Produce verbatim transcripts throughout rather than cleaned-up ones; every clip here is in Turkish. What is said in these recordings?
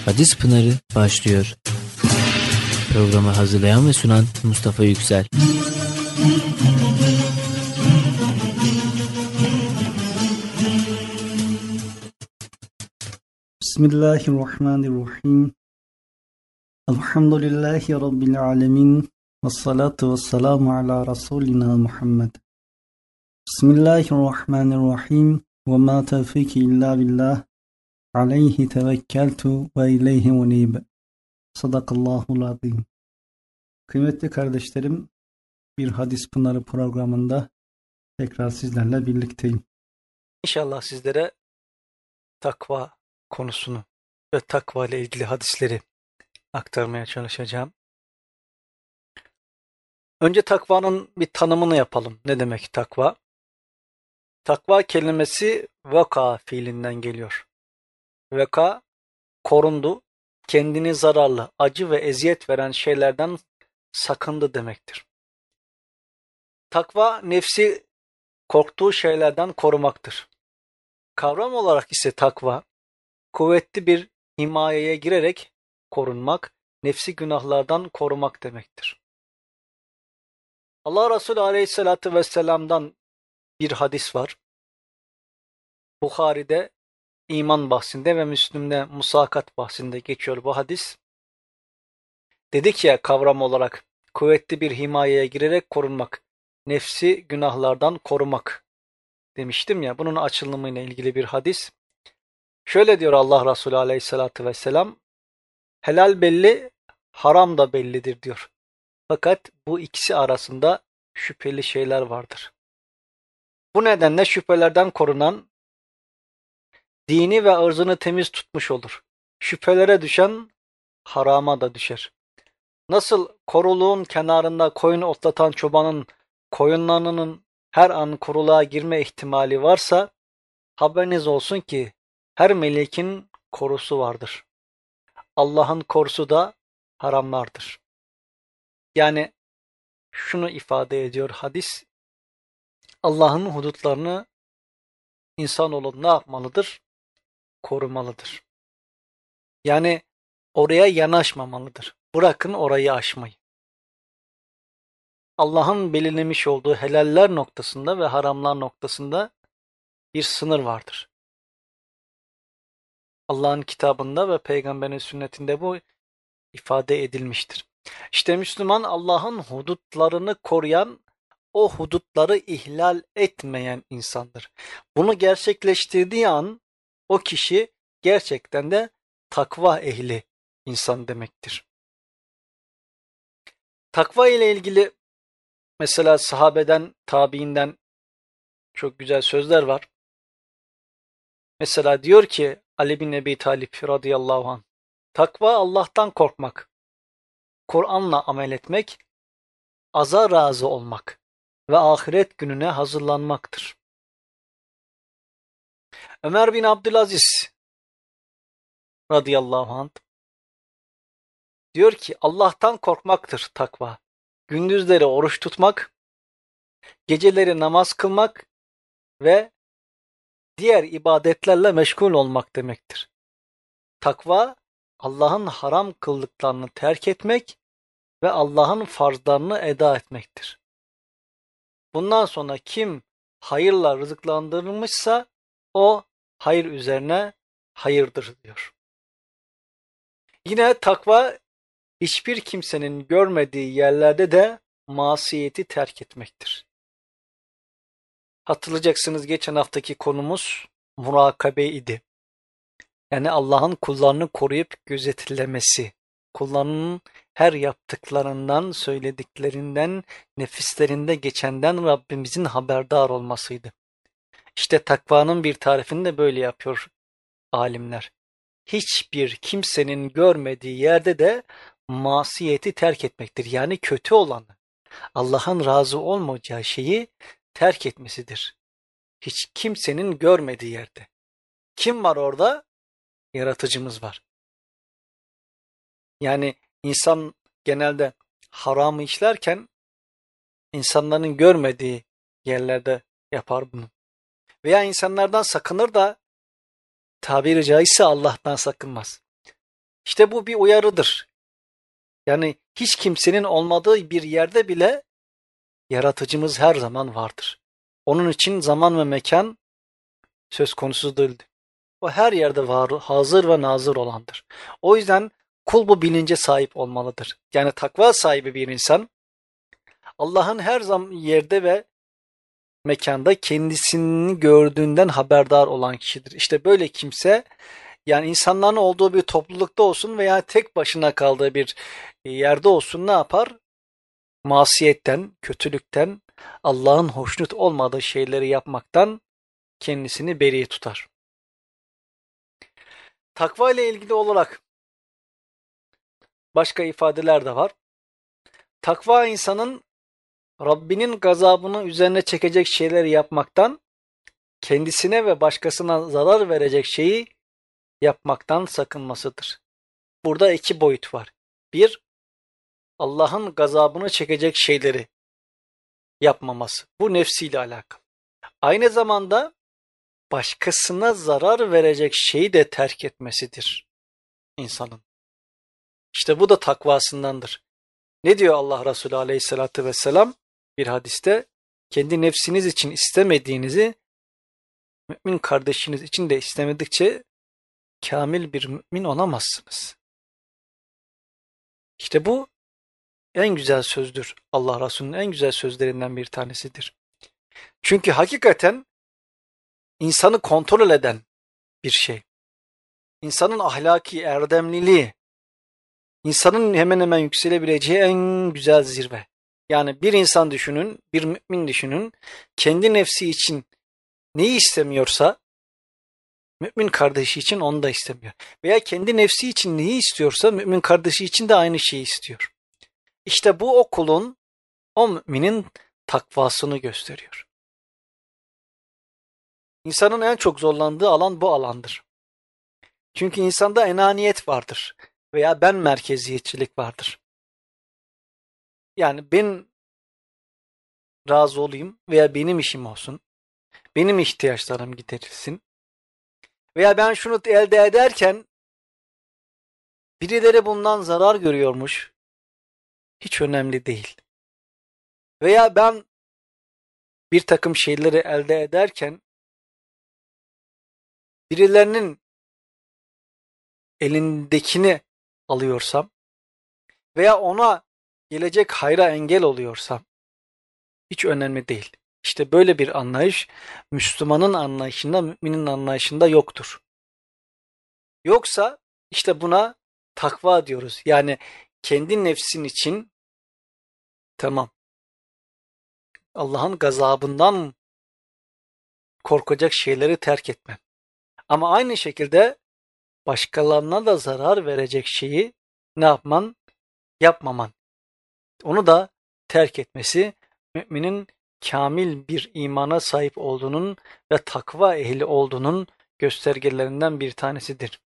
Hadis Pınarı başlıyor. Programı hazırlayan ve sunan Mustafa Yüksel. Bismillahirrahmanirrahim. Elhamdülillahi Rabbil alemin. Vessalatu vesselamu ala Resulina Muhammed. Bismillahirrahmanirrahim. Ve ma tevfiki illa billah. Aleyhi tevekkeltu ve ileyhi unib. Sadakallahul azim. Kıymetli kardeşlerim, bir Hadis Pınarı programında tekrar sizlerle birlikteyim. İnşallah sizlere takva konusunu ve takva ile ilgili hadisleri aktarmaya çalışacağım. Önce takvanın bir tanımını yapalım. Ne demek takva? Takva kelimesi vaka fiilinden geliyor. Vaka, korundu, kendini zararlı, acı ve eziyet veren şeylerden sakındı demektir. Takva, nefsi korktuğu şeylerden korumaktır. Kavram olarak ise takva, kuvvetli bir himayeye girerek korunmak, nefsi günahlardan korumak demektir. Allah Resulü Aleyhisselatü Vesselam'dan bir hadis var. Bukhari'de iman bahsinde ve Müslim'de musakat bahsinde geçiyor bu hadis. Dedik ya, kavram olarak kuvvetli bir himayeye girerek korunmak, nefsi günahlardan korumak demiştim ya, bunun açılımıyla ilgili bir hadis. Şöyle diyor Allah Resulü Aleyhisselatü Vesselam, helal belli, haram da bellidir diyor. Fakat bu ikisi arasında şüpheli şeyler vardır. Bu nedenle şüphelerden korunan, dini ve ırzını temiz tutmuş olur. Şüphelere düşen, harama da düşer. Nasıl koruluğun kenarında koyun otlatan çobanın koyunlarının her an koruluğa girme ihtimali varsa, haberiniz olsun ki her melekin korusu vardır. Allah'ın korusu da haramlardır. Yani şunu ifade ediyor hadis, Allah'ın hudutlarını insanoğlu ne yapmalıdır? Korumalıdır. Yani oraya yanaşmamalıdır. Bırakın orayı aşmayı. Allah'ın belirlemiş olduğu helaller noktasında ve haramlar noktasında bir sınır vardır. Allah'ın kitabında ve peygamberin sünnetinde bu ifade edilmiştir. İşte Müslüman, Allah'ın hudutlarını koruyan, o hudutları ihlal etmeyen insandır. Bunu gerçekleştirdiği an o kişi gerçekten de takva ehli insan demektir. Takva ile ilgili mesela sahabeden, tabiinden çok güzel sözler var. Mesela diyor ki Ali bin Ebi Talib radıyallahu anh, takva Allah'tan korkmak, Kur'an'la amel etmek, aza razı olmak ve ahiret gününe hazırlanmaktır. Ömer bin Abdülaziz radıyallahu anh diyor ki Allah'tan korkmaktır takva. Gündüzleri oruç tutmak, geceleri namaz kılmak ve diğer ibadetlerle meşgul olmak demektir. Takva, Allah'ın haram kıldıklarını terk etmek ve Allah'ın farzlarını eda etmektir. Bundan sonra kim hayırla rızıklandırılmışsa o hayır üzerine hayırdır diyor. Yine takva, hiçbir kimsenin görmediği yerlerde de masiyeti terk etmektir. Hatırlayacaksınız, geçen haftaki konumuz murakabe idi. Yani Allah'ın kullarını koruyup gözetlemesi, kullarının her yaptıklarından, söylediklerinden, nefislerinde geçenden Rabbimizin haberdar olmasıydı. İşte takvanın bir tarifini de böyle yapıyor alimler. Hiçbir kimsenin görmediği yerde de masiyeti terk etmektir. Yani kötü olanı, Allah'ın razı olmayacağı şeyi terk etmesidir. Hiç kimsenin görmediği yerde. Kim var orada? Yaratıcımız var. Yani insan genelde haramı işlerken insanların görmediği yerlerde yapar bunu. Veya insanlardan sakınır da tabiri caizse Allah'tan sakınmaz. İşte bu bir uyarıdır. Yani hiç kimsenin olmadığı bir yerde bile yaratıcımız her zaman vardır. Onun için zaman ve mekan söz konusu değildir. O her yerde var, hazır ve nazır olandır. O yüzden kul bu bilince sahip olmalıdır. Yani takva sahibi bir insan Allah'ın her zaman yerde ve mekanda kendisini gördüğünden haberdar olan kişidir. İşte böyle kimse, yani insanların olduğu bir toplulukta olsun veya tek başına kaldığı bir yerde olsun, ne yapar? Masiyetten, kötülükten, Allah'ın hoşnut olmadığı şeyleri yapmaktan kendisini beri tutar. Takva ile ilgili olarak başka ifadeler de var. Takva insanın Rabbinin gazabını üzerine çekecek şeyleri yapmaktan, kendisine ve başkasına zarar verecek şeyi yapmaktan sakınmasıdır. Burada iki boyut var. Bir, Allah'ın gazabını çekecek şeyleri yapmaması. Bu nefsiyle alakalı. Aynı zamanda başkasına zarar verecek şeyi de terk etmesidir insanın. İşte bu da takvasındandır. Ne diyor Allah Resulü Aleyhisselatü Vesselam bir hadiste? Kendi nefsiniz için istemediğinizi mümin kardeşiniz için de istemedikçe kamil bir mümin olamazsınız. İşte bu en güzel sözdür. Allah Resulü'nün en güzel sözlerinden bir tanesidir. Çünkü hakikaten insanı kontrol eden bir şey. İnsanın ahlaki, erdemliliği, insanın hemen hemen yükselebileceği en güzel zirve. Yani bir insan düşünün, bir mümin düşünün, kendi nefsi için neyi istemiyorsa, mümin kardeşi için onu da istemiyor. Veya kendi nefsi için neyi istiyorsa, mümin kardeşi için de aynı şeyi istiyor. İşte bu o kulun, o müminin takvasını gösteriyor. İnsanın en çok zorlandığı alan bu alandır. Çünkü insanda enaniyet vardır veya ben merkeziyetçilik vardır. Yani ben razı olayım veya benim işim olsun, benim ihtiyaçlarım giderilsin veya ben şunu elde ederken birileri bundan zarar görüyormuş, hiç önemli değil. Veya ben bir takım şeyleri elde ederken birilerinin elindekini alıyorsam veya ona gelecek hayra engel oluyorsam hiç önemli değil. İşte böyle bir anlayış Müslümanın anlayışında, müminin anlayışında yoktur. Yoksa işte buna takva diyoruz. Yani kendi nefsin için tamam, Allah'ın gazabından korkacak şeyleri terk etmem. Ama aynı şekilde başkalarına da zarar verecek şeyi ne yapman? Yapmaman. Onu da terk etmesi müminin kamil bir imana sahip olduğunun ve takva ehli olduğunun göstergelerinden bir tanesidir.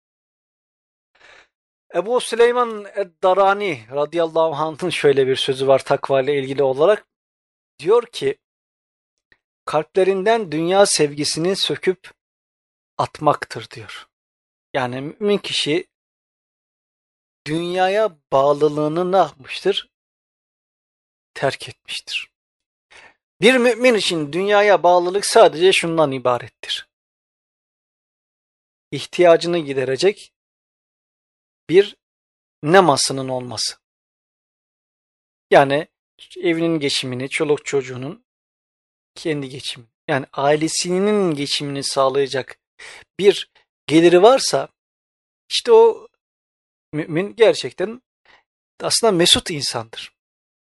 Ebu Süleyman Ed-Darani radıyallahu anh'ın şöyle bir sözü var takva ile ilgili olarak. Diyor ki, kalplerinden dünya sevgisini söküp atmaktır diyor. Yani mümin kişi dünyaya bağlılığını ne yapmıştır? Terk etmiştir. Bir mümin için dünyaya bağlılık sadece şundan ibarettir. İhtiyacını giderecek bir nemasının olması. Yani evinin geçimini, çoluk çocuğunun kendi geçimini, yani ailesinin geçimini sağlayacak bir geliri varsa işte o mümin gerçekten aslında mesut insandır.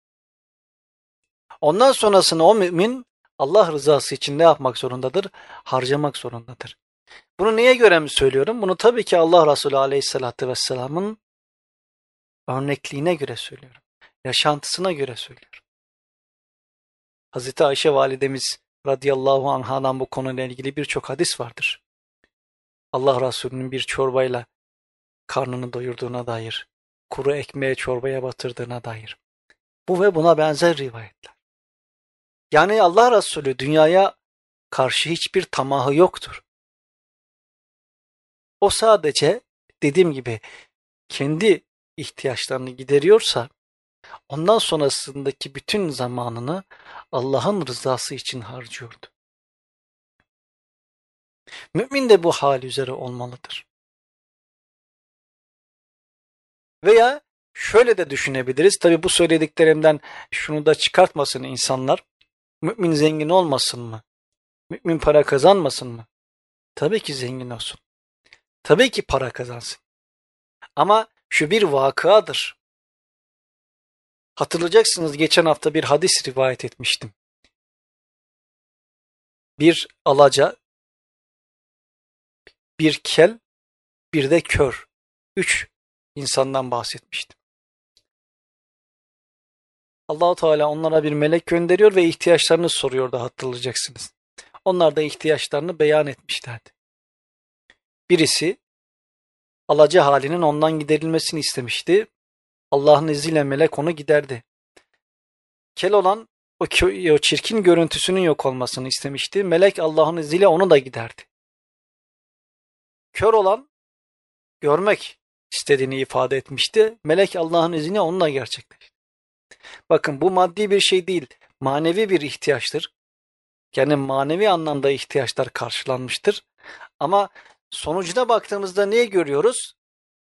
Ondan sonrasını o mümin Allah rızası için ne yapmak zorundadır? Harcamak zorundadır. Bunu neye göre mi söylüyorum? Bunu tabii ki Allah Resulü Aleyhisselatü Vesselam'ın örnekliğine göre söylüyorum. Yaşantısına göre söylüyorum. Hazreti Ayşe validemiz radıyallahu anhadan bu konuyla ilgili birçok hadis vardır. Allah Resulü'nün bir çorbayla karnını doyurduğuna dair, kuru ekmeğe çorbaya batırdığına dair. Bu ve buna benzer rivayetler. Yani Allah Resulü dünyaya karşı hiçbir tamahı yoktur. O sadece dediğim gibi kendi ihtiyaçlarını gideriyorsa ondan sonrasındaki bütün zamanını Allah'ın rızası için harcıyordu. Mümin de bu hal üzere olmalıdır. Veya şöyle de düşünebiliriz. Tabi bu söylediklerimden şunu da çıkartmasın insanlar. Mümin zengin olmasın mı? Mümin para kazanmasın mı? Tabii ki zengin olsun. Tabii ki para kazansın. Ama şu bir vakıadır. Hatırlayacaksınız, geçen hafta bir hadis rivayet etmiştim. Bir alaca, bir kel, bir de kör. Üç insandan bahsetmiştim. Allah-u Teala onlara bir melek gönderiyor ve ihtiyaçlarını soruyordu, hatırlayacaksınız. Onlar da ihtiyaçlarını beyan etmişlerdi. Birisi alaca halinin ondan giderilmesini istemişti. Allah'ın izniyle melek onu giderdi. Kel olan o, o çirkin görüntüsünün yok olmasını istemişti. Melek Allah'ın izniyle onu da giderdi. Kör olan görmek istediğini ifade etmişti. Melek Allah'ın izniyle onu da gerçekleşti. Bakın, bu maddi bir şey değil, manevi bir ihtiyaçtır. Yani manevi anlamda ihtiyaçlar karşılanmıştır. Ama sonucuna baktığımızda neyi görüyoruz?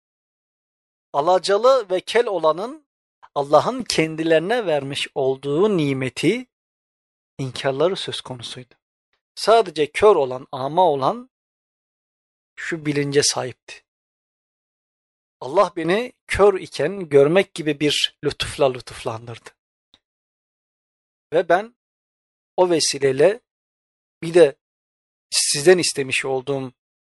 Alacalı ve kel olanın Allah'ın kendilerine vermiş olduğu nimeti inkarları söz konusuydu. Sadece kör olan, ama olan şu bilince sahipti. Allah beni kör iken görmek gibi bir lütufla lütuflandırdı. Ve ben o vesileyle bir de sizden istemiş olduğum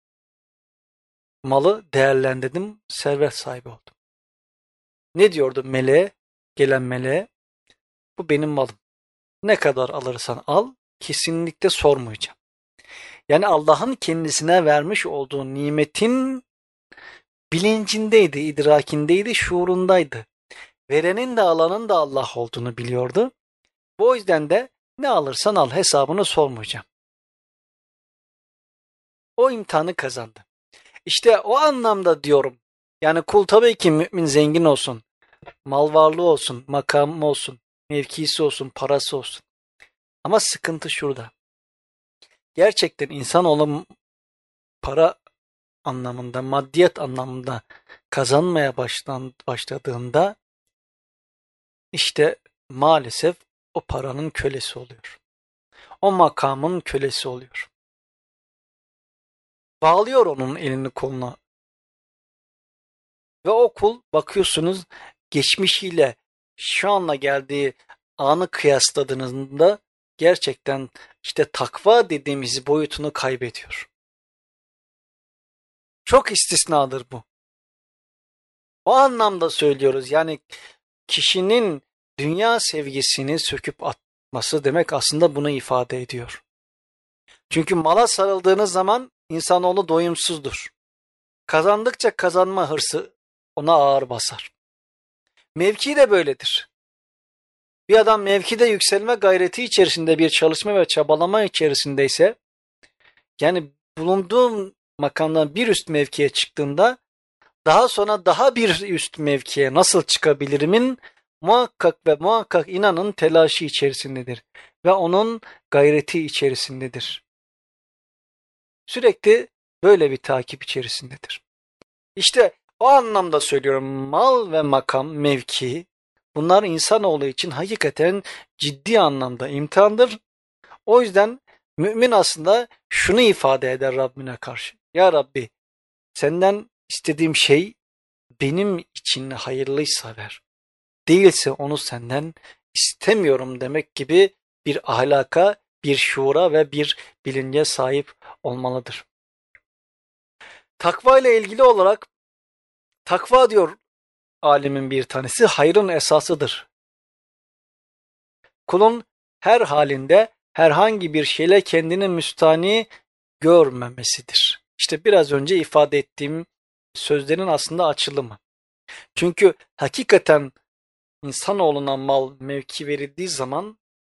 malı değerlendirdim, servet sahibi oldum. Ne diyordu meleğe, gelen meleğe? Bu benim malım. Ne kadar alırsan al, kesinlikle sormayacağım. Yani Allah'ın kendisine vermiş olduğu nimetin bilincindeydi, idrakindeydi, şuurundaydı. Verenin de alanın da Allah olduğunu biliyordu. Bu yüzden de ne alırsan al, hesabını sormayacağım. O imtihanı kazandı. İşte o anlamda diyorum. Yani kul tabii ki mümin zengin olsun, mal varlığı olsun, makamı olsun, mevkisi olsun, parası olsun. Ama sıkıntı şurada. Gerçekten insanoğlu para anlamında, maddiyat anlamında kazanmaya başlan, başladığında işte maalesef o paranın kölesi oluyor. O makamın kölesi oluyor. Bağlıyor onun elini koluna. Ve o kul bakıyorsunuz geçmişiyle şu anla geldiği anı kıyasladığınızda gerçekten işte takva dediğimiz boyutunu kaybediyor. Çok istisnadır bu. O anlamda söylüyoruz. Yani kişinin dünya sevgisini söküp atması demek aslında bunu ifade ediyor. Çünkü mala sarıldığınız zaman insanoğlu doyumsuzdur. Kazandıkça kazanma hırsı ona ağır basar. Mevki de böyledir. Bir adam mevkide yükselme gayreti içerisinde, bir çalışma ve çabalama içerisindeyse, yani bulunduğum makamdan bir üst mevkiye çıktığında daha sonra daha bir üst mevkiye nasıl çıkabilirimin muhakkak ve muhakkak inanın telaşı içerisindedir ve onun gayreti içerisindedir. Sürekli böyle bir takip içerisindedir. İşte o anlamda söylüyorum, mal ve makam, mevki, bunlar insanoğlu için hakikaten ciddi anlamda imtihandır. O yüzden mümin aslında şunu ifade eder Rabbine karşı. Ya Rabbi, senden istediğim şey benim için hayırlıysa ver. Değilse onu senden istemiyorum demek gibi bir ahlaka, bir şuura ve bir bilince sahip olmalıdır. Takva ile ilgili olarak, takva diyor alimin bir tanesi, hayrın esasıdır. Kulun her halinde herhangi bir şeyle kendini müstani görmemesidir. İşte biraz önce ifade ettiğim sözlerin aslında açılımı. Çünkü hakikaten insanoğluna mal, mevki verildiği zaman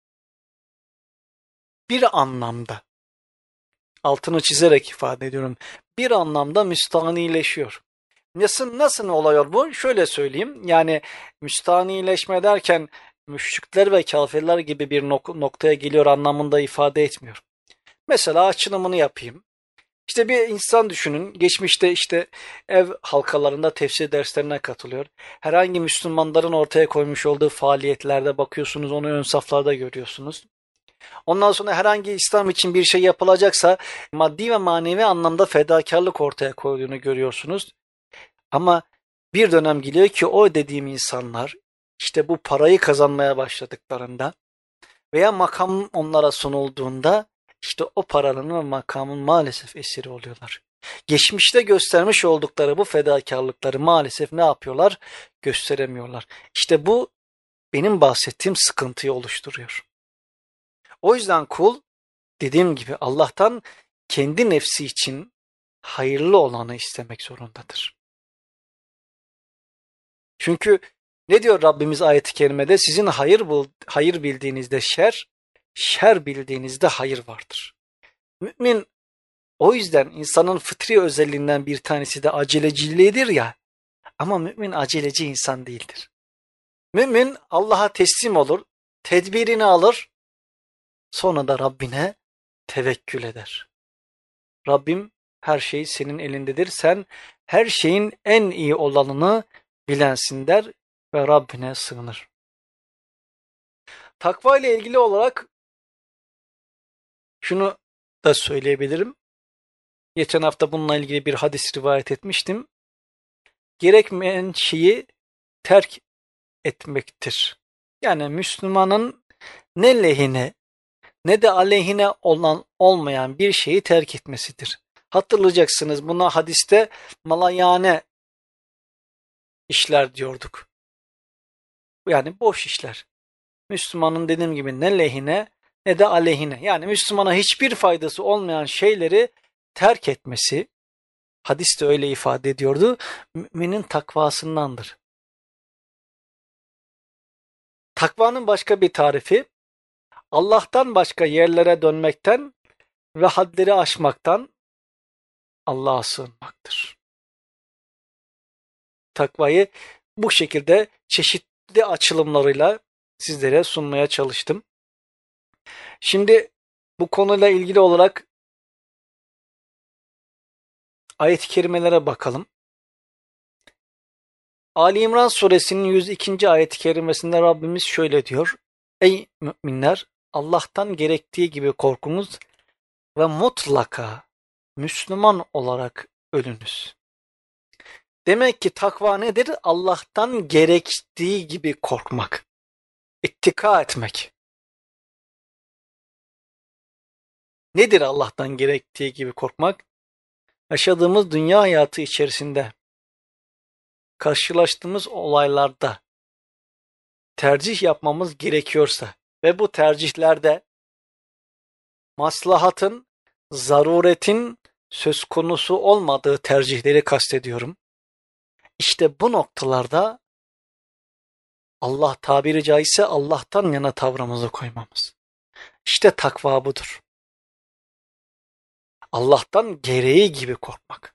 bir anlamda, altını çizerek ifade ediyorum, bir anlamda müstanileşiyor. Nasıl, nasıl oluyor bu? Şöyle söyleyeyim. Yani müstanileşme derken müşrikler ve kafirler gibi bir nok- noktaya geliyor anlamında ifade etmiyor. Mesela açılımını yapayım. İşte bir insan düşünün. Geçmişte işte ev halkalarında tefsir derslerine katılıyor. Herhangi Müslümanların ortaya koymuş olduğu faaliyetlerde bakıyorsunuz, onu ön saflarda görüyorsunuz. Ondan sonra herhangi İslam için bir şey yapılacaksa maddi ve manevi anlamda fedakarlık ortaya koyduğunu görüyorsunuz. Ama bir dönem geliyor ki o dediğim insanlar işte bu parayı kazanmaya başladıklarında veya makam onlara sunulduğunda işte o paranın ve makamın maalesef esiri oluyorlar. Geçmişte göstermiş oldukları bu fedakarlıkları maalesef ne yapıyorlar? Gösteremiyorlar. İşte bu benim bahsettiğim sıkıntıyı oluşturuyor. O yüzden kul dediğim gibi Allah'tan kendi nefsi için hayırlı olanı istemek zorundadır. Çünkü ne diyor Rabbimiz ayet-i kerimede? Sizin hayır, hayır bildiğinizde şer, şer bildiğinizde hayır vardır. Mümin o yüzden insanın fıtri özelliğinden bir tanesi de aceleciliğidir ya. Ama mümin aceleci insan değildir. Mümin Allah'a teslim olur, tedbirini alır, sonra da Rabbine tevekkül eder. Rabbim her şey senin elindedir. Sen her şeyin en iyi olanını bilensin der ve Rabbine sığınır. Takva ile ilgili olarak şunu da söyleyebilirim. Geçen hafta bununla ilgili bir hadis rivayet etmiştim. Gerekmeyen şeyi terk etmektir. Yani Müslümanın ne lehine ne de aleyhine olan olmayan bir şeyi terk etmesidir. Hatırlayacaksınız, buna hadiste malayane işler diyorduk. Yani boş işler. Müslümanın dediğim gibi ne lehine ne de aleyhine. Yani Müslümana hiçbir faydası olmayan şeyleri terk etmesi, hadis de öyle ifade ediyordu, müminin takvasındandır. Takvanın başka bir tarifi, Allah'tan başka yerlere dönmekten ve hadleri aşmaktan Allah'a sığınmaktır. Takvayı bu şekilde çeşitli açılımlarıyla sizlere sunmaya çalıştım. Şimdi bu konuyla ilgili olarak ayet-i kerimelere bakalım. Ali İmran suresinin yüz ikinci ayet-i kerimesinde Rabbimiz şöyle diyor. Ey müminler, Allah'tan gerektiği gibi korkunuz ve mutlaka Müslüman olarak ölünüz. Demek ki takva nedir? Allah'tan gerektiği gibi korkmak, ittika etmek. Nedir Allah'tan gerektiği gibi korkmak? Yaşadığımız dünya hayatı içerisinde, karşılaştığımız olaylarda tercih yapmamız gerekiyorsa ve bu tercihlerde maslahatın, zaruretin söz konusu olmadığı tercihleri kastediyorum. İşte bu noktalarda Allah tabiri caizse Allah'tan yana tavrımızı koymamız. İşte takva budur. Allah'tan gereği gibi korkmak.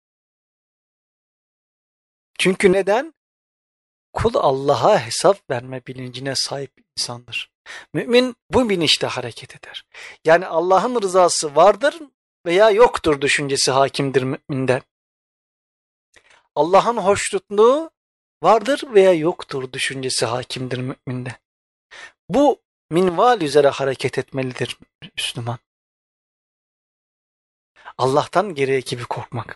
Çünkü neden? Kul Allah'a hesap verme bilincine sahip insandır. Mümin bu bilinçte hareket eder. Yani Allah'ın rızası vardır veya yoktur düşüncesi hakimdir müminde. Allah'ın hoşnutluğu vardır veya yoktur düşüncesi hakimdir müminde. Bu minval üzere hareket etmelidir Müslüman. Allah'tan gereği gibi korkmak.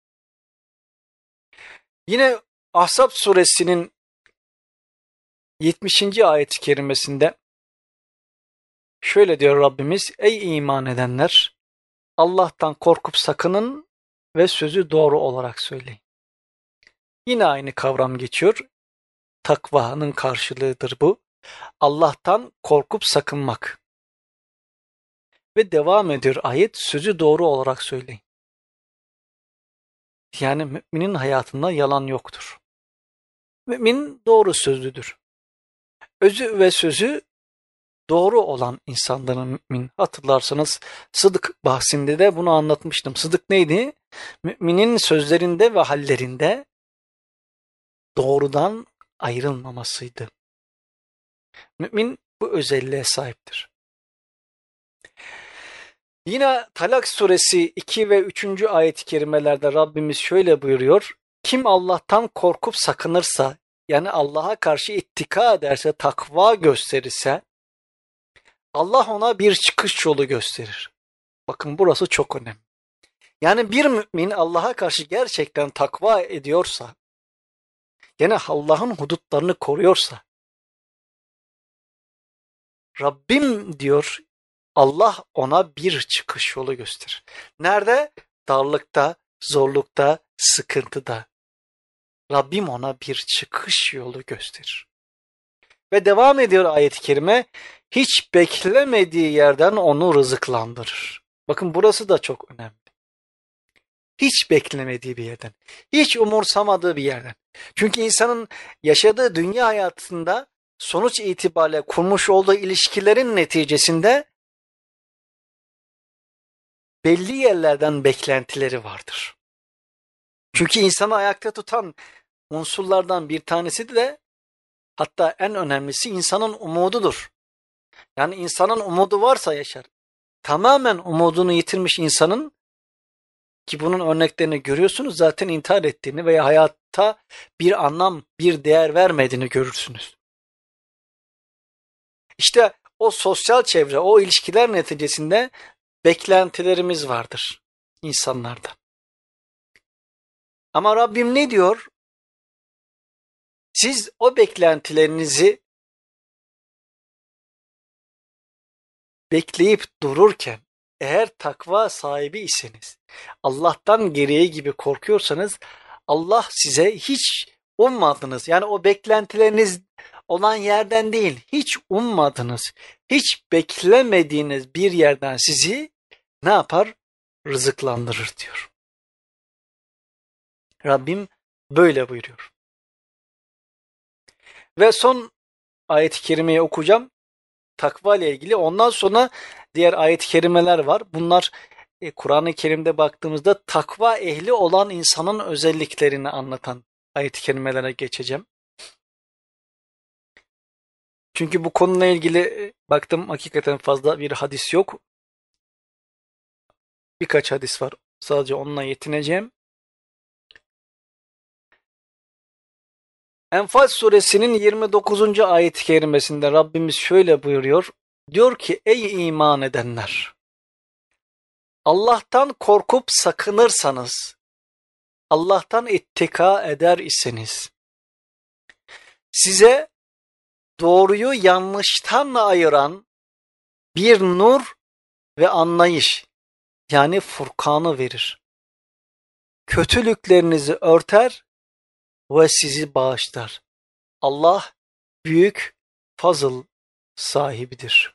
Yine Ahzab suresinin yetmişinci ayet-i kerimesinde şöyle diyor Rabbimiz: Ey iman edenler! Allah'tan korkup sakının ve sözü doğru olarak söyleyin. Yine aynı kavram geçiyor. Takvanın karşılığıdır bu. Allah'tan korkup sakınmak. Ve devam ediyor ayet, sözü doğru olarak söyleyin. Yani müminin hayatında yalan yoktur. Mümin doğru sözlüdür. Özü ve sözü doğru olan insanların mümin. Hatırlarsanız sıdık bahsinde de bunu anlatmıştım. Sıdık neydi? Müminin sözlerinde ve hallerinde doğrudan ayrılmamasıydı. Mümin bu özelliğe sahiptir. Yine Talak suresi iki ve üçüncü ayet-i kerimelerde Rabbimiz şöyle buyuruyor. Kim Allah'tan korkup sakınırsa, yani Allah'a karşı ittika ederse, takva gösterirse, Allah ona bir çıkış yolu gösterir. Bakın burası çok önemli. Yani bir mümin Allah'a karşı gerçekten takva ediyorsa, yani Allah'ın hudutlarını koruyorsa, Rabbim diyor, Allah ona bir çıkış yolu gösterir. Nerede? Darlıkta, zorlukta, sıkıntıda. Rabbim ona bir çıkış yolu gösterir. Ve devam ediyor ayet-i kerime, hiç beklemediği yerden onu rızıklandırır. Bakın burası da çok önemli. Hiç beklemediği bir yerden, hiç umursamadığı bir yerden. Çünkü insanın yaşadığı dünya hayatında sonuç itibariyle kurmuş olduğu ilişkilerin neticesinde belli yerlerden beklentileri vardır. Çünkü insanı ayakta tutan unsurlardan bir tanesi de, hatta en önemlisi insanın umududur. Yani insanın umudu varsa yaşar. Tamamen umudunu yitirmiş insanın, ki bunun örneklerini görüyorsunuz, zaten intihar ettiğini veya hayatta bir anlam, bir değer vermediğini görürsünüz. İşte o sosyal çevre, o ilişkiler neticesinde beklentilerimiz vardır insanlarda. Ama Rabbim ne diyor? Siz o beklentilerinizi bekleyip dururken, eğer takva sahibi iseniz, Allah'tan gereği gibi korkuyorsanız, Allah size hiç ummadınız, yani o beklentileriniz olan yerden değil, hiç ummadınız, hiç beklemediğiniz bir yerden sizi ne yapar? Rızıklandırır diyor. Rabbim böyle buyuruyor. Ve son ayet-i kerimeyi okuyacağım. Takva ile ilgili. Ondan sonra diğer ayet-i kerimeler var. Bunlar e, Kur'an-ı Kerim'de baktığımızda takva ehli olan insanın özelliklerini anlatan ayet-i kerimelere geçeceğim. Çünkü bu konuyla ilgili e, baktım hakikaten fazla bir hadis yok. Birkaç hadis var. Sadece onunla yetineceğim. Enfal suresinin yirmi dokuzuncu ayet-i kerimesinde Rabbimiz şöyle buyuruyor. Diyor ki, ey iman edenler! Allah'tan korkup sakınırsanız, Allah'tan ittika eder iseniz, size doğruyu yanlıştan ayıran bir nur ve anlayış, yani Furkan'ı verir. Kötülüklerinizi örter ve sizi bağışlar. Allah büyük fazıl sahibidir.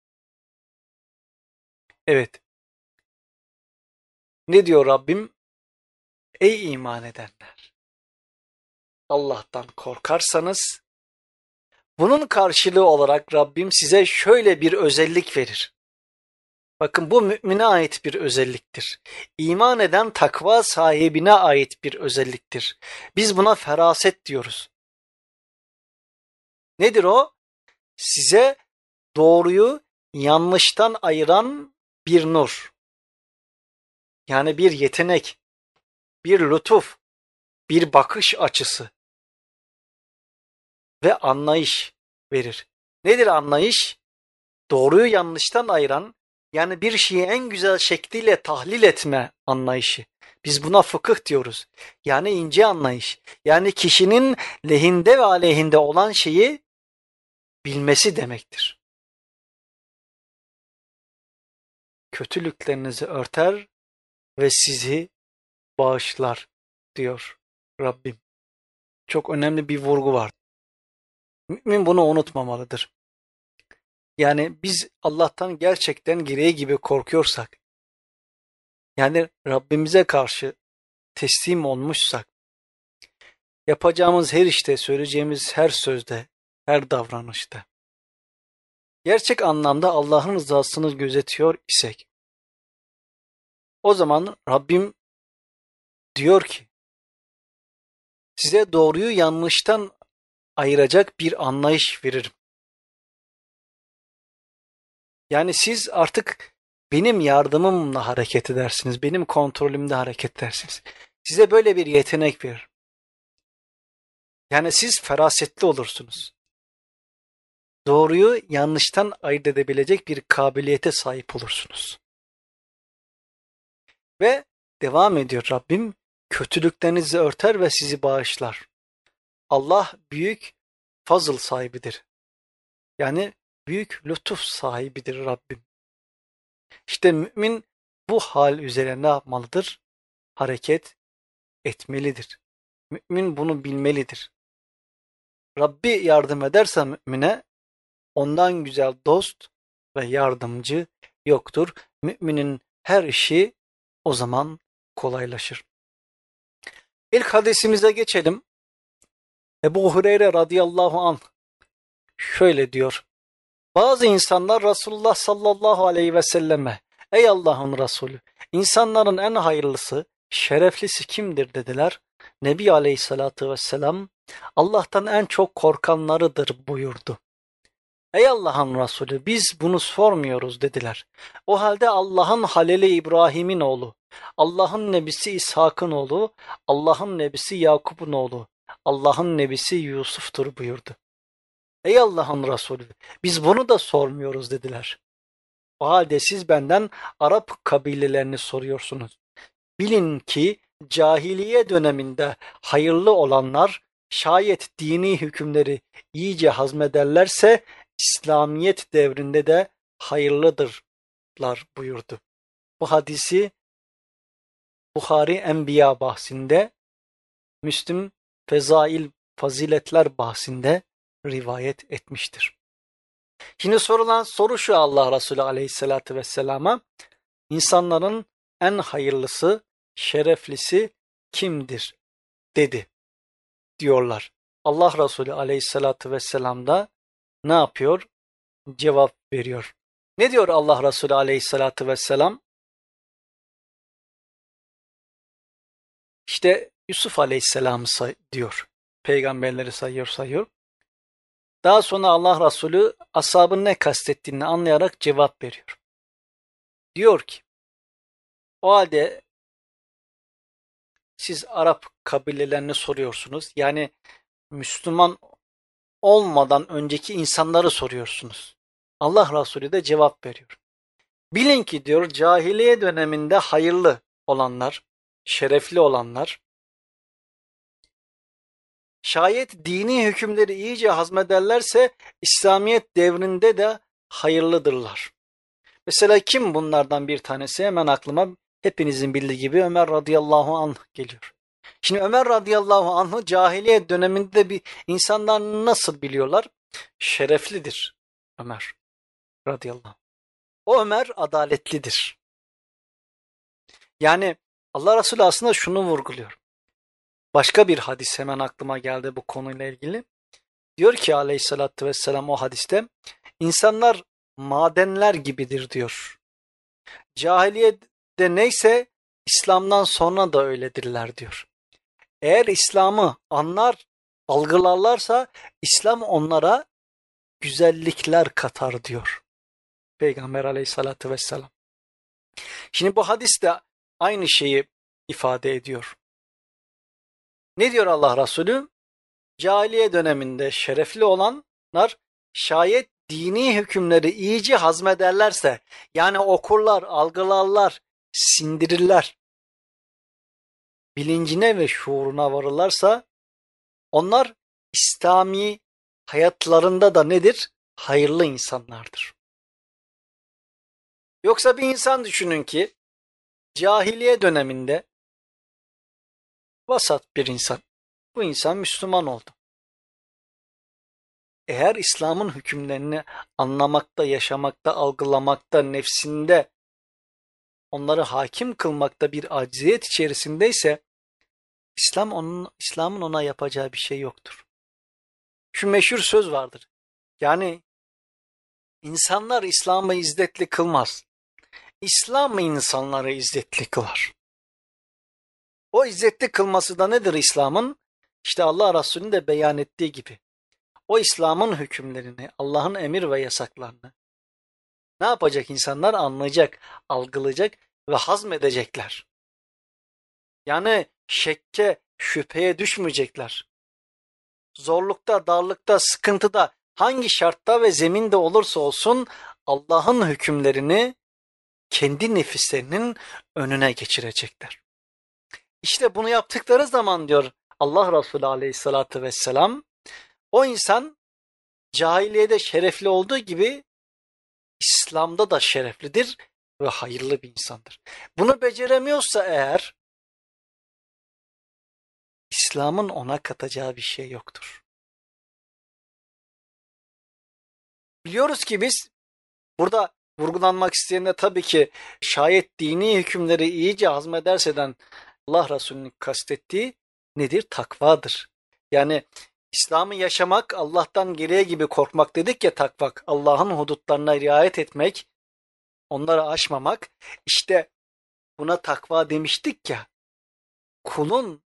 Evet. Ne diyor Rabbim? Ey iman edenler! Allah'tan korkarsanız, bunun karşılığı olarak Rabbim size şöyle bir özellik verir. Bakın bu mümine ait bir özelliktir. İman eden takva sahibine ait bir özelliktir. Biz buna feraset diyoruz. Nedir o? Size doğruyu yanlıştan ayıran bir nur. Yani bir yetenek, bir lütuf, bir bakış açısı ve anlayış verir. Nedir anlayış? Doğruyu yanlıştan ayıran, yani bir şeyi en güzel şekliyle tahlil etme anlayışı. Biz buna fıkıh diyoruz. Yani ince anlayış. Yani kişinin lehinde ve aleyhinde olan şeyi bilmesi demektir. Kötülüklerinizi örter ve sizi bağışlar diyor Rabbim. Çok önemli bir vurgu var. Mümin bunu unutmamalıdır. Yani biz Allah'tan gerçekten gereği gibi korkuyorsak, yani Rabbimize karşı teslim olmuşsak, yapacağımız her işte, söyleyeceğimiz her sözde, her davranışta, gerçek anlamda Allah'ın rızasını gözetiyor isek, o zaman Rabbim diyor ki, size doğruyu yanlıştan ayıracak bir anlayış veririm. Yani siz artık benim yardımımla hareket edersiniz, benim kontrolümde hareket edersiniz. Size böyle bir yetenek veririm. Yani siz ferasetli olursunuz. Doğruyu yanlıştan ayırt edebilecek bir kabiliyete sahip olursunuz. Ve devam ediyor Rabbim, kötülüklerinizi örter ve sizi bağışlar. Allah büyük fazıl sahibidir. Yani büyük lütuf sahibidir Rabbim. İşte mümin bu hal üzere ne yapmalıdır? Hareket etmelidir. Mümin bunu bilmelidir. Rabbi yardım ederse mümine, ondan güzel dost ve yardımcı yoktur. Müminin her işi o zaman kolaylaşır. İlk hadisimize geçelim. Ebu Hureyre radıyallahu anh şöyle diyor. Bazı insanlar Resulullah sallallahu aleyhi ve selleme, ey Allah'ın Resulü, insanların en hayırlısı, şereflisi kimdir dediler. Nebi aleyhissalatü vesselam, Allah'tan en çok korkanlarıdır buyurdu. Ey Allah'ın Resulü, biz bunu sormuyoruz dediler. O halde Allah'ın Halili İbrahim'in oğlu, Allah'ın Nebisi İshak'ın oğlu, Allah'ın Nebisi Yakup'un oğlu, Allah'ın Nebisi Yusuf'tur buyurdu. Ey Allah'ın Resulü, biz bunu da sormuyoruz dediler. O halde siz benden Arap kabilelerini soruyorsunuz. Bilin ki cahiliye döneminde hayırlı olanlar şayet dini hükümleri iyice hazmederlerse İslamiyet devrinde de hayırlıdırlar buyurdu. Bu hadisi Buhari Enbiya bahsinde, Müslim Fezail Faziletler bahsinde rivayet etmiştir. Şimdi sorulan soru şu Allah Resulü aleyhissalatü vesselama, insanların en hayırlısı, şereflisi kimdir dedi diyorlar. Allah Resulü aleyhissalatü vesselam da ne yapıyor? Cevap veriyor. Ne diyor Allah Resulü aleyhissalatü vesselam? İşte Yusuf aleyhisselamı say- diyor. Peygamberleri sayıyor sayıyor. Daha sonra Allah Resulü ashabın ne kastettiğini anlayarak cevap veriyor. Diyor ki, o halde siz Arap kabilelerini soruyorsunuz. Yani Müslüman olmadan önceki insanları soruyorsunuz. Allah Resulü de cevap veriyor. Bilin ki diyor, cahiliye döneminde hayırlı olanlar, şerefli olanlar, şayet dini hükümleri iyice hazmederlerse İslamiyet devrinde de hayırlıdırlar. Mesela kim bunlardan bir tanesi? Hemen aklıma hepinizin bildiği gibi Ömer radıyallahu anh geliyor. Şimdi Ömer radıyallahu anh'ı cahiliye döneminde bir insanlar nasıl biliyorlar? Şereflidir Ömer radıyallahu anh. O Ömer adaletlidir. Yani Allah Resulü aslında şunu vurguluyor. Başka bir hadis hemen aklıma geldi bu konuyla ilgili. Diyor ki aleyhissalatü vesselam o hadiste, insanlar madenler gibidir diyor. Cahiliyede neyse İslam'dan sonra da öyledirler diyor. Eğer İslam'ı anlar, algılarlarsa İslam onlara güzellikler katar diyor Peygamber aleyhissalatü vesselam. Şimdi bu hadis de aynı şeyi ifade ediyor. Ne diyor Allah Resulü? Cahiliye döneminde şerefli olanlar şayet dini hükümleri iyice hazmederlerse, yani okurlar, algılarlar, sindirirler, bilincine ve şuuruna varırlarsa, onlar İslami hayatlarında da nedir? Hayırlı insanlardır. Yoksa bir insan düşünün ki cahiliye döneminde vasat bir insan. Bu insan Müslüman oldu. Eğer İslam'ın hükümlerini anlamakta, yaşamakta, algılamakta, nefsinde onları hakim kılmakta bir acziyet içerisindeyse İslam onun, İslam'ın ona yapacağı bir şey yoktur. Şu meşhur söz vardır. Yani insanlar İslam'ı izzetli kılmaz. İslam insanları izzetli kılar. O izzetli kılması da nedir İslam'ın? İşte Allah Resulü'nün de beyan ettiği gibi o İslam'ın hükümlerini, Allah'ın emir ve yasaklarını ne yapacak insanlar? Anlayacak, algılayacak ve hazmedecekler. Yani şekke, şüpheye düşmeyecekler. Zorlukta, darlıkta, sıkıntıda, hangi şartta ve zeminde olursa olsun Allah'ın hükümlerini kendi nefislerinin önüne geçirecekler. İşte bunu yaptıkları zaman diyor Allah Resulü Aleyhisselatü Vesselam, o insan cahiliyede şerefli olduğu gibi İslam'da da şereflidir ve hayırlı bir insandır. Bunu beceremiyorsa eğer İslam'ın ona katacağı bir şey yoktur. Biliyoruz ki biz burada vurgulanmak isteyen de tabii ki şayet dini hükümleri iyice hazmederseden Allah Resulü'nün kastettiği nedir? Takvadır. Yani İslam'ı yaşamak, Allah'tan geriye gibi korkmak dedik ya takva. Allah'ın hudutlarına riayet etmek, onları aşmamak. İşte buna takva demiştik ya. Kulun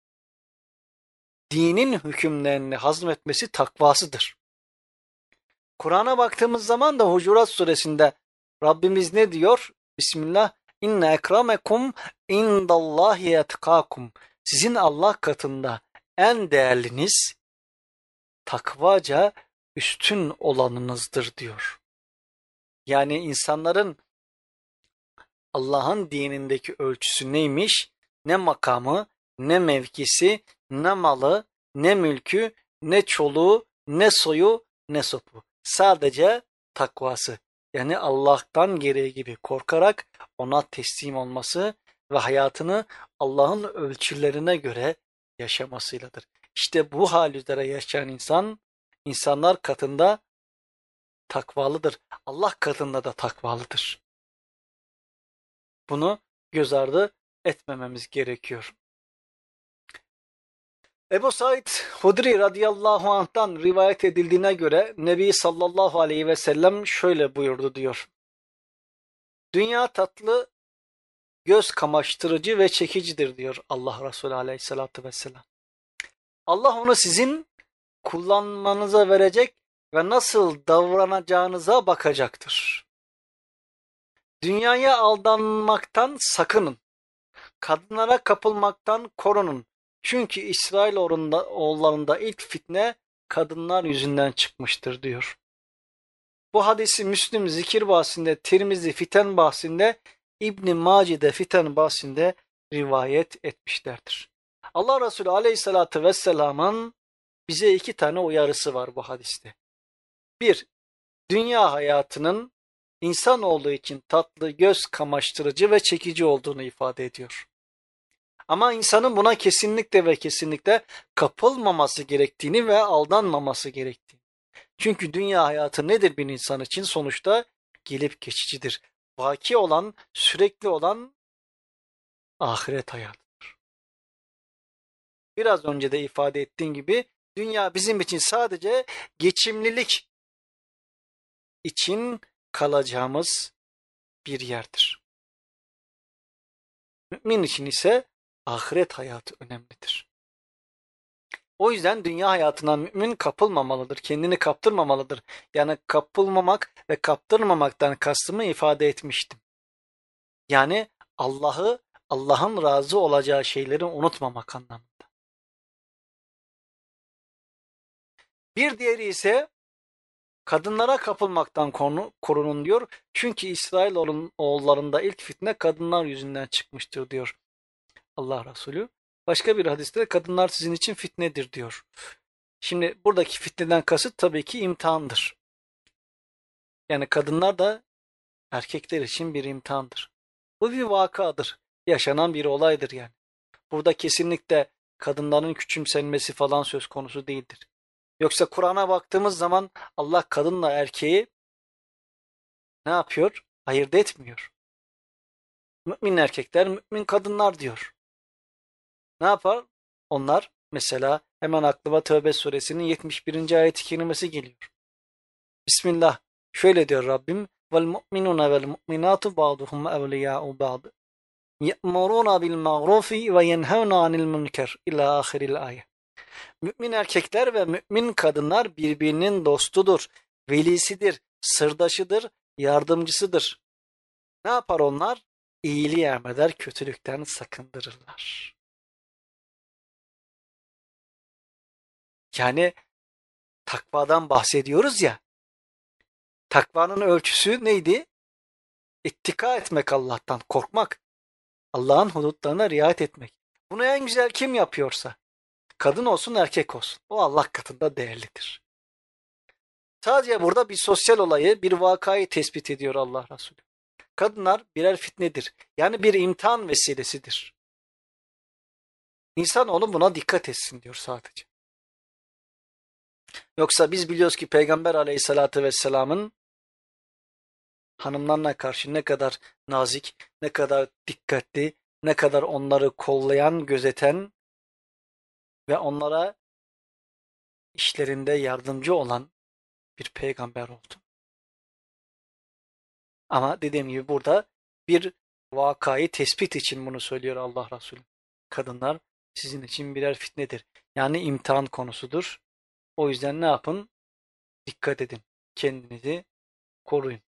dinin hükümlerini hazmetmesi takvasıdır. Kur'an'a baktığımız zaman da Hucurat suresinde Rabbimiz ne diyor? Bismillah. İnne ekremekum indallahi etkakum. Sizin Allah katında en değerliniz takvaca üstün olanınızdır diyor. Yani insanların Allah'ın dinindeki ölçüsü neymiş? Ne makamı, ne mevkisi, ne malı, ne mülkü, ne çoluğu, ne soyu, ne sopu. Sadece takvası. Yani Allah'tan gereği gibi korkarak ona teslim olması ve hayatını Allah'ın ölçülerine göre yaşamasıyladır. İşte bu hal üzere yaşayan insan, insanlar katında takvalıdır. Allah katında da takvalıdır. Bunu göz ardı etmememiz gerekiyor. Ebu Said Hudri radıyallahu anh'tan rivayet edildiğine göre Nebi sallallahu aleyhi ve sellem şöyle buyurdu diyor. Dünya tatlı, göz kamaştırıcı ve çekicidir diyor Allah Resulü aleyhissalatü vesselam. Allah onu sizin kullanmanıza verecek ve nasıl davranacağınıza bakacaktır. Dünyaya aldanmaktan sakının. Kadınlara kapılmaktan korunun. Çünkü İsrail oğullarında ilk fitne kadınlar yüzünden çıkmıştır diyor. Bu hadisi Müslim zikir bahsinde, Tirmizi fiten bahsinde, İbn-i Macide fiten bahsinde rivayet etmişlerdir. Allah Resulü aleyhissalatü vesselamın bize iki tane uyarısı var bu hadiste. Bir, dünya hayatının insanoğlu için tatlı, göz kamaştırıcı ve çekici olduğunu ifade ediyor. Ama insanın buna kesinlikle ve kesinlikle kapılmaması gerektiğini ve aldanmaması gerektiğini. Çünkü dünya hayatı nedir bir insan için? Sonuçta gelip geçicidir. Vaki olan, sürekli olan ahiret hayatıdır. Biraz önce de ifade ettiğim gibi dünya bizim için sadece geçimlilik için kalacağımız bir yerdir. Mümin için ise ahiret hayatı önemlidir. O yüzden dünya hayatına mümin kapılmamalıdır, kendini kaptırmamalıdır. Yani kapılmamak ve kaptırmamaktan kastımı ifade etmiştim. Yani Allah'ı, Allah'ın razı olacağı şeyleri unutmamak anlamında. Bir diğeri ise kadınlara kapılmaktan korunun diyor. Çünkü İsrail oğullarında ilk fitne kadınlar yüzünden çıkmıştır diyor Allah Resulü. Başka bir hadiste de kadınlar sizin için fitnedir diyor. Şimdi buradaki fitneden kasıt tabii ki imtihandır. Yani kadınlar da erkekler için bir imtihandır. Bu bir vakadır. Yaşanan bir olaydır yani. Burada kesinlikle kadınların küçümsenmesi falan söz konusu değildir. Yoksa Kur'an'a baktığımız zaman Allah kadınla erkeği ne yapıyor? Ayırt etmiyor. Mümin erkekler, mümin kadınlar diyor. Ne yapar? Onlar mesela hemen aklıma Tevbe suresinin yetmiş birinci ayet-i kerimesi geliyor. Bismillah. Şöyle diyor Rabbim. Vel mu'minuna vel mu'minatu ba'duhum evliya'u ba'd. Ye'muruna bil ma'rufi ve yenhevna anil münker ila ahiril ayet. Mümin erkekler ve mümin kadınlar birbirinin dostudur, velisidir, sırdaşıdır, yardımcısıdır. Ne yapar onlar? İyiliği emreder, kötülükten sakındırırlar. Yani takvadan bahsediyoruz ya. Takvanın ölçüsü neydi? İttika etmek, Allah'tan korkmak. Allah'ın hudutlarına riayet etmek. Bunu en güzel kim yapıyorsa, kadın olsun erkek olsun, o Allah katında değerlidir. Sadece burada bir sosyal olayı, bir vakayı tespit ediyor Allah Resulü. Kadınlar birer fitnedir. Yani bir imtihan vesilesidir. İnsanoğlu buna dikkat etsin diyor sadece. Yoksa biz biliyoruz ki Peygamber Aleyhisselatü Vesselam'ın hanımlarına karşı ne kadar nazik, ne kadar dikkatli, ne kadar onları kollayan, gözeten ve onlara işlerinde yardımcı olan bir peygamber oldu. Ama dediğim gibi burada bir vakayı tespit için bunu söylüyor Allah Resulü. Kadınlar sizin için birer fitnedir. Yani imtihan konusudur. O yüzden ne yapın? Dikkat edin. Kendinizi koruyun.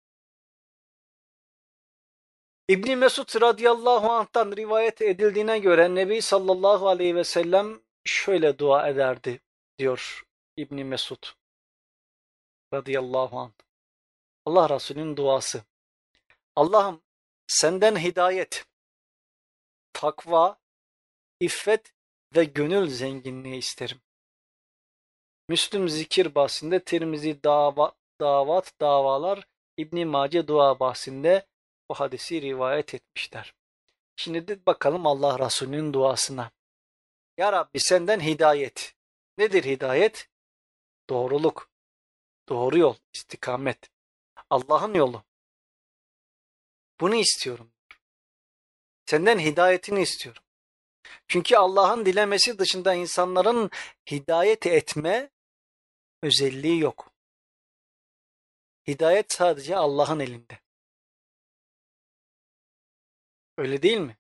İbn Mesud radıyallahu anh'tan rivayet edildiğine göre Nebi sallallahu aleyhi ve sellem şöyle dua ederdi diyor İbn Mesud radıyallahu anh. Allah Resulü'nün duası. Allah'ım senden hidayet, takva, iffet ve gönül zenginliği isterim. Müslüm zikir bahsinde, Tirmizi dava, davat, davalar, İbn Mace dua bahsinde bu hadisi rivayet etmişler. Şimdi de bakalım Allah Resulü'nün duasına. Ya Rabbi senden hidayet. Nedir hidayet? Doğruluk, doğru yol, istikamet. Allah'ın yolu. Bunu istiyorum. Senden hidayetini istiyorum. Çünkü Allah'ın dilemesi dışında insanların hidayet etme özelliği yok. Hidayet sadece Allah'ın elinde. Öyle değil mi?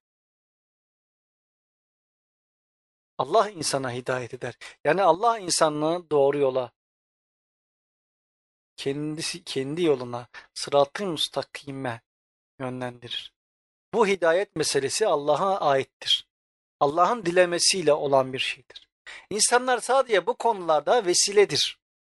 Allah insana hidayet eder. Yani Allah insanlığı doğru yola, kendisi kendi yoluna, sırat-ı müstakime yönlendirir. Bu hidayet meselesi Allah'a aittir. Allah'ın dilemesiyle olan bir şeydir. İnsanlar sadece bu konularda vesiledir.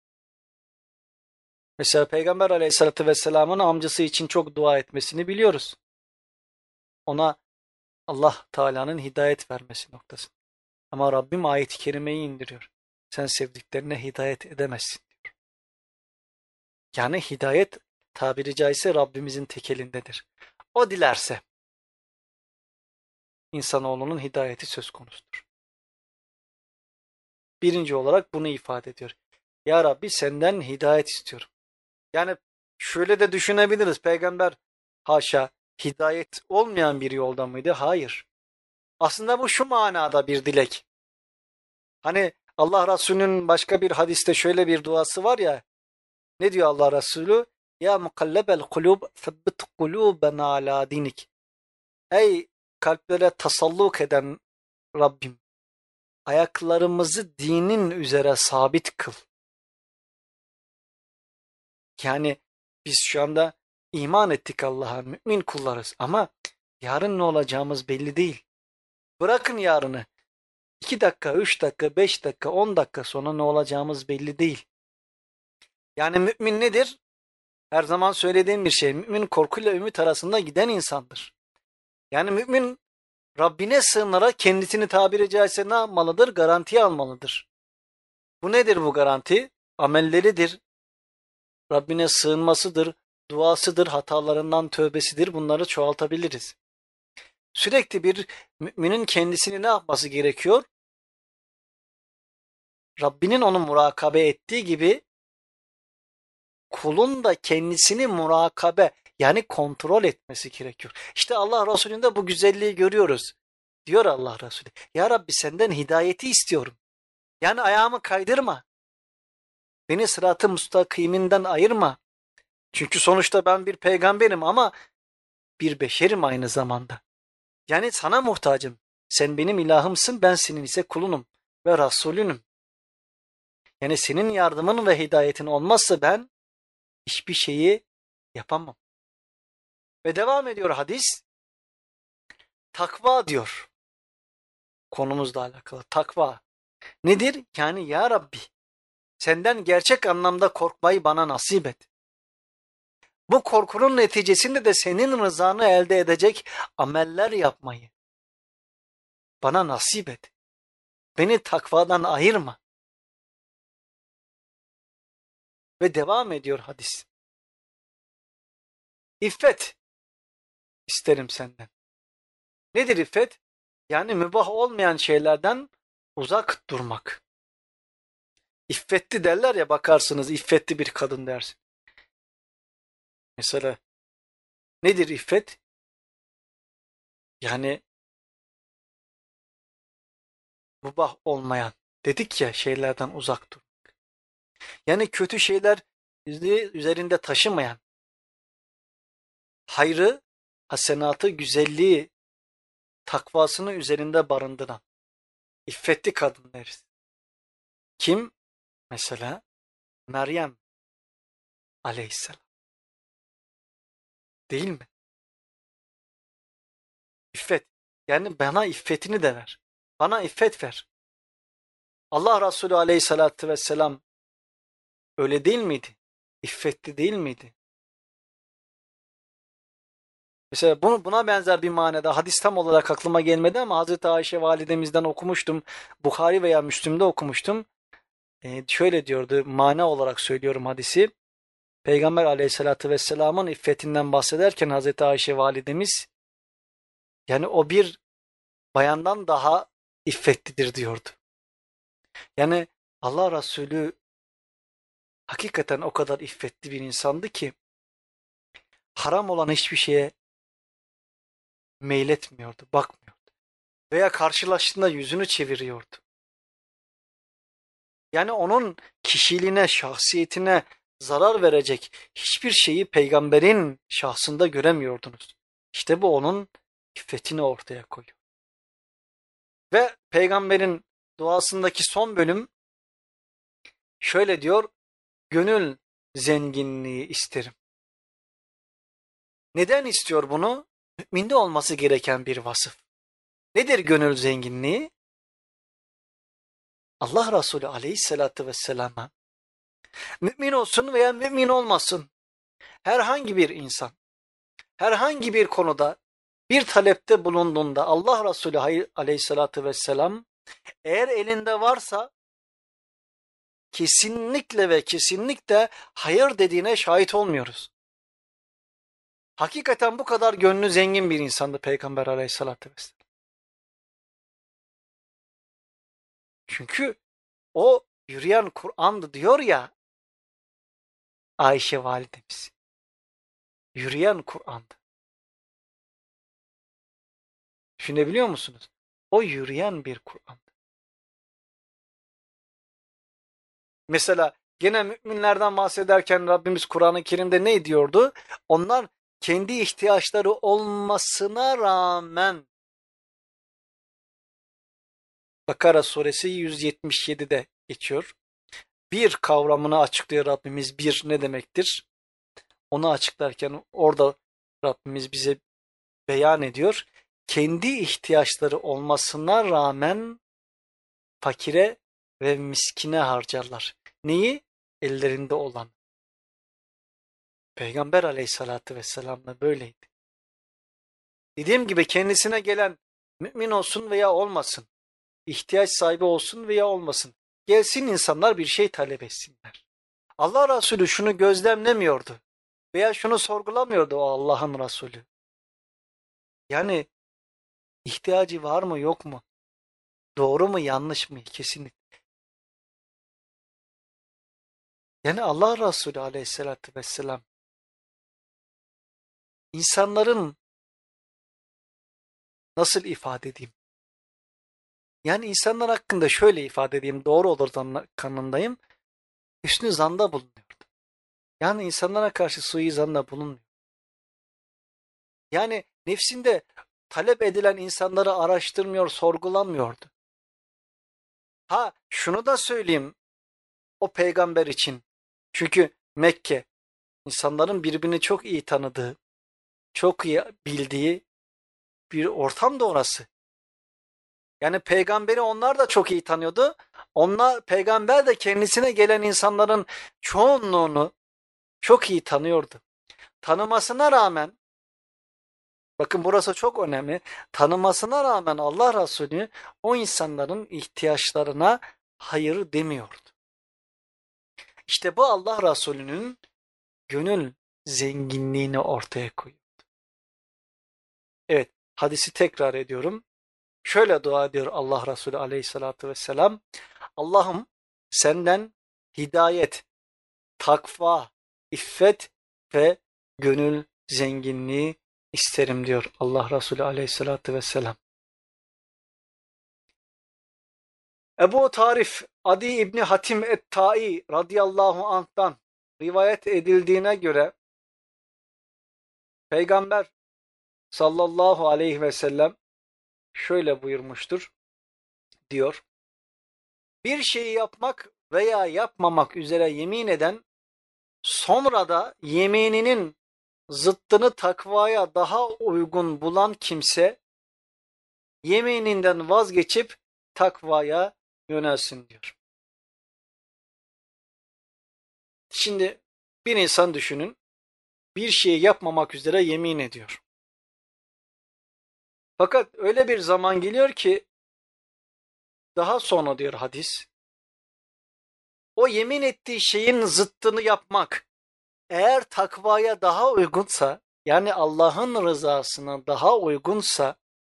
Mesela Peygamber Aleyhisselatü Vesselam'ın amcası için çok dua etmesini biliyoruz. Ona Allah Teala'nın hidayet vermesi noktası. Ama Rabbim ayet-i kerimeyi indiriyor. Sen sevdiklerine hidayet edemezsin diyor. Yani hidayet tabiri caizse Rabbimizin tek elindedir. O dilerse insanoğlunun hidayeti söz konusudur. Birinci olarak bunu ifade ediyor. Ya Rabbi senden hidayet istiyorum. Yani şöyle de düşünebiliriz. Peygamber haşa hidayet olmayan bir yolda mıydı? Hayır. Aslında bu şu manada bir dilek. Hani Allah Resulü'nün başka bir hadiste şöyle bir duası var ya. Ne diyor Allah Resulü? Ya mukallebel kulub thabbit kulubena ala dinik. Ey kalplere tasalluk eden Rabbim, ayaklarımızı dinin üzere sabit kıl. Yani biz şu anda iman ettik Allah'a, mümin kullarız ama yarın ne olacağımız belli değil. Bırakın yarını. iki dakika, üç dakika, beş dakika, on dakika sonra ne olacağımız belli değil. Yani mümin nedir? Her zaman söylediğim bir şey. Mümin korkuyla ümit arasında giden insandır. Yani mümin Rabbine sığınarak kendisini tabiri caizse ne yapmalıdır? Garantiye almalıdır. Bu nedir bu garanti? Amelleridir. Rabbine sığınmasıdır, duasıdır, hatalarından tövbesidir. Bunları çoğaltabiliriz. Sürekli bir müminin kendisini ne yapması gerekiyor? Rabbinin onu murakabe ettiği gibi kulun da kendisini murakabe yani kontrol etmesi gerekiyor. İşte Allah Resulü'nde bu güzelliği görüyoruz. Diyor Allah Resulü. Ya Rabbi senden hidayeti istiyorum. Yani ayağımı kaydırma. Beni sırat-ı müstakiminden ayırma. Çünkü sonuçta ben bir peygamberim ama bir beşerim aynı zamanda. Yani sana muhtacım. Sen benim ilahımsın, ben senin ise kulunum. ve Resulünüm. Yani senin yardımın ve hidayetin olmazsa ben hiçbir şeyi yapamam. Ve devam ediyor hadis. Takva diyor. Konumuzla alakalı. Takva. Nedir? Yani ya Rabbi, senden gerçek anlamda korkmayı bana nasip et. Bu korkunun neticesinde de senin rızanı elde edecek ameller yapmayı bana nasip et. Beni takvadan ayırma. Ve devam ediyor hadis. İffet isterim senden. Nedir iffet? Yani mübah olmayan şeylerden uzak durmak. İffetli derler ya, bakarsınız iffetli bir kadın dersin. Mesela nedir iffet? Yani mübah olmayan dedik ya şeylerden uzak durmak. Yani kötü şeyler üzerinde taşımayan, hayrı, hasenatı, güzelliği, takvasını üzerinde barındıran iffetli kadın deriz. Kim? Mesela Meryem aleyhisselam. Değil mi? İffet. Yani bana iffetini de ver. Bana iffet ver. Allah Resulü aleyhissalatü vesselam öyle değil miydi? İffetli değil miydi? Mesela bunu, buna benzer bir manada hadis tam olarak aklıma gelmedi ama Hazreti Ayşe validemizden okumuştum. Bukhari veya Müslim'de okumuştum. Ee, şöyle diyordu, mana olarak söylüyorum hadisi. Peygamber aleyhissalatü vesselamın iffetinden bahsederken Hazreti Ayşe validemiz, yani o bir bayandan daha iffetlidir diyordu. Yani Allah Resulü hakikaten o kadar iffetli bir insandı ki haram olan hiçbir şeye meyletmiyordu, bakmıyordu. Veya karşılaştığında yüzünü çeviriyordu. Yani onun kişiliğine, şahsiyetine zarar verecek hiçbir şeyi peygamberin şahsında göremiyordunuz. İşte bu onun iffetini ortaya koyuyor. Ve peygamberin duasındaki son bölüm şöyle diyor: gönül zenginliği isterim. Neden istiyor bunu? Müminde olması gereken bir vasıf. Nedir gönül zenginliği? Allah Resulü aleyhissalatü vesselama mümin olsun veya mümin olmasın, herhangi bir insan herhangi bir konuda bir talepte bulunduğunda Allah Resulü aleyhissalatü vesselam eğer elinde varsa kesinlikle ve kesinlikle hayır dediğine şahit olmuyoruz. Hakikaten bu kadar gönlü zengin bir insandı Peygamber aleyhissalatü vesselam. Çünkü o yürüyen Kur'an'dı diyor ya Ayşe validemiz. Yürüyen Kur'an'dı. Düşünebiliyor musunuz? O yürüyen bir Kur'an'dı. Mesela gene müminlerden bahsederken Rabbimiz Kur'an-ı Kerim'de ne diyordu? Onlar kendi ihtiyaçları olmasına rağmen, Bakara suresi yüz yetmiş yedide geçiyor. Bir kavramını açıklıyor Rabbimiz. Bir ne demektir? Onu açıklarken orada Rabbimiz bize beyan ediyor. Kendi ihtiyaçları olmasına rağmen fakire ve miskine harcarlar. Neyi? Ellerinde olan. Peygamber aleyhissalatü vesselam da böyleydi. Dediğim gibi kendisine gelen mümin olsun veya olmasın, ihtiyaç sahibi olsun veya olmasın, gelsin insanlar bir şey talep etsinler. Allah Resulü şunu gözlemlemiyordu veya şunu sorgulamıyordu o Allah'ın Resulü. Yani ihtiyacı var mı yok mu? Doğru mu yanlış mı? Kesinlikle. Yani Allah Resulü aleyhissalatü vesselam insanların, nasıl ifade edeyim? Yani insanlar hakkında şöyle ifade edeyim, doğru olur kanındayım. Hüsnü zanda bulunuyordu. Yani insanlara karşı suizanda bulunmuyor. Yani nefsinde talep edilen insanları araştırmıyor, sorgulamıyordu. Ha şunu da söyleyeyim o peygamber için. Çünkü Mekke insanların birbirini çok iyi tanıdığı, çok iyi bildiği bir ortam da orası. Yani peygamberi onlar da çok iyi tanıyordu. Onlar, peygamber de kendisine gelen insanların çoğunluğunu çok iyi tanıyordu. Tanımasına rağmen, bakın burası çok önemli, tanımasına rağmen Allah Resulü o insanların ihtiyaçlarına hayır demiyordu. İşte bu Allah Resulü'nün gönül zenginliğini ortaya koyuyordu. Evet, hadisi tekrar ediyorum. Şöyle dua ediyor Allah Resulü aleyhissalatü vesselam. Allah'ım senden hidayet, takva, iffet ve gönül zenginliği isterim diyor Allah Resulü aleyhissalatü vesselam. Ebu Tarif Adi İbni Hatim et-Tai radıyallahu anh'tan rivayet edildiğine göre Peygamber sallallahu aleyhi ve sellem şöyle buyurmuştur diyor. Bir şeyi yapmak veya yapmamak üzere yemin eden, sonra da yemininin zıttını takvaya daha uygun bulan kimse yemininden vazgeçip takvaya yönelsin diyor. Şimdi bir insan düşünün, bir şeyi yapmamak üzere yemin ediyor. Fakat öyle bir zaman geliyor ki daha sonra diyor hadis, o yemin ettiği şeyin zıttını yapmak eğer takvaya daha uygunsa, yani Allah'ın rızasına daha uygunsa,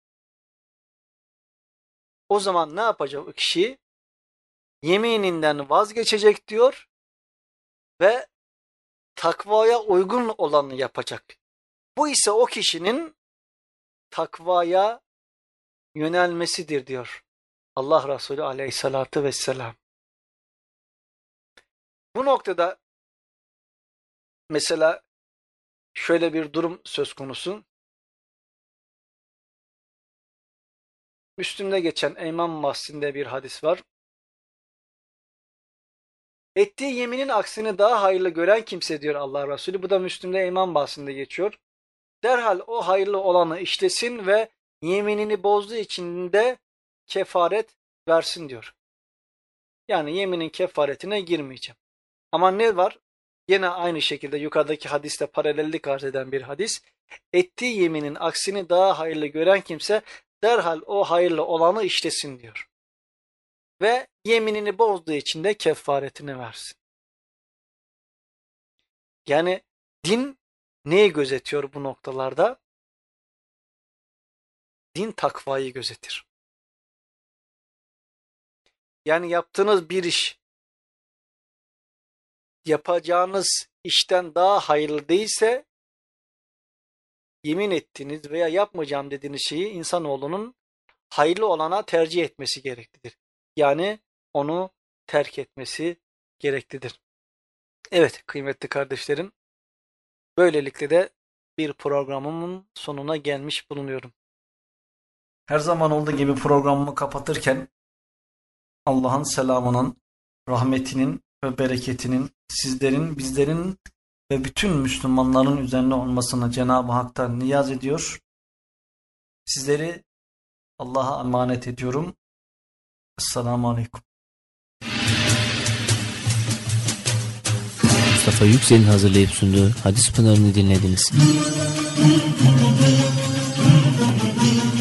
o zaman ne yapacak o kişi? Yemininden vazgeçecek diyor ve takvaya uygun olanı yapacak. Bu ise o kişinin takvaya yönelmesidir diyor Allah Resulü aleyhissalatü vesselam. Bu noktada mesela şöyle bir durum söz konusu. Müslüm'de geçen Eyman bahsinde bir hadis var. Ettiği yeminin aksini daha hayırlı gören kimse diyor Allah Resulü. Bu da Müslüm'de Eyman bahsinde geçiyor. Derhal o hayırlı olanı işlesin ve yeminini bozduğu için de kefaret versin diyor. Yani yeminin kefaretine girmeyeceğim. Ama ne var? Yine aynı şekilde yukarıdaki hadiste paralellik arz eden bir hadis. Ettiği yeminin aksini daha hayırlı gören kimse derhal o hayırlı olanı işlesin diyor. Ve yeminini bozduğu için de kefaretini versin. Yani din neyi gözetiyor bu noktalarda? Din takvayı gözetir. Yani yaptığınız bir iş, yapacağınız işten daha hayırlı değilse, yemin ettiğiniz veya yapmayacağım dediğiniz şeyi insanoğlunun hayırlı olana tercih etmesi gereklidir. Yani onu terk etmesi gereklidir. Evet kıymetli kardeşlerim, böylelikle de bir programımın sonuna gelmiş bulunuyorum. Her zaman olduğu gibi programımı kapatırken Allah'ın selamının, rahmetinin ve bereketinin sizlerin, bizlerin ve bütün Müslümanların üzerine olmasını Cenab-ı Hak'tan niyaz ediyor. Sizleri Allah'a emanet ediyorum. Esselamu Aleyküm. Mustafa Yüksel'in hazırlayıp sunduğu Hadis Pınarı'nı dinlediniz.